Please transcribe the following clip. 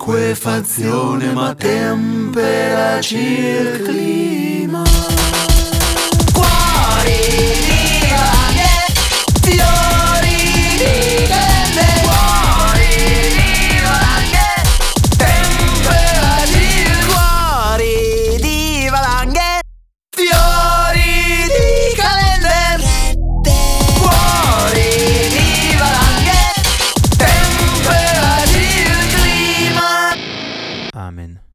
liquefazione, ma temperaci il clima. Cuori di laghe, fiori di verde, cuori di laghe, temperaci il cuori di valanghe, fiori di calender, cuori di valanghe, temperaci il clima. Amen.